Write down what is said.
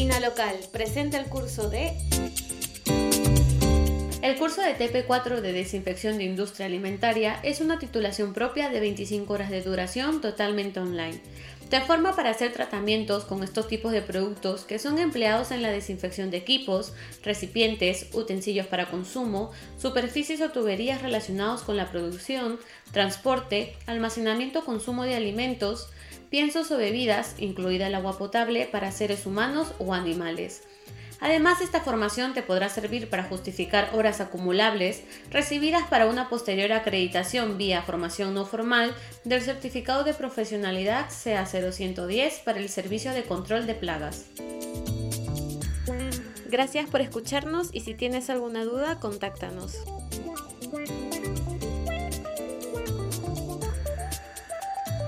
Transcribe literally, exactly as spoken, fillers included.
Inalocal presenta el curso de... El curso de T P cuatro de Desinfección de Industria Alimentaria es una titulación propia de veinticinco horas de duración totalmente online. Te forma para hacer tratamientos con estos tipos de productos que son empleados en la desinfección de equipos, recipientes, utensilios para consumo, superficies o tuberías relacionados con la producción, transporte, almacenamiento o consumo de alimentos, piensos o bebidas, incluida el agua potable para seres humanos o animales. Además, esta formación te podrá servir para justificar horas acumulables recibidas para una posterior acreditación vía formación no formal del certificado de profesionalidad C A cero uno diez para el servicio de control de plagas. Gracias por escucharnos y si tienes alguna duda, contáctanos.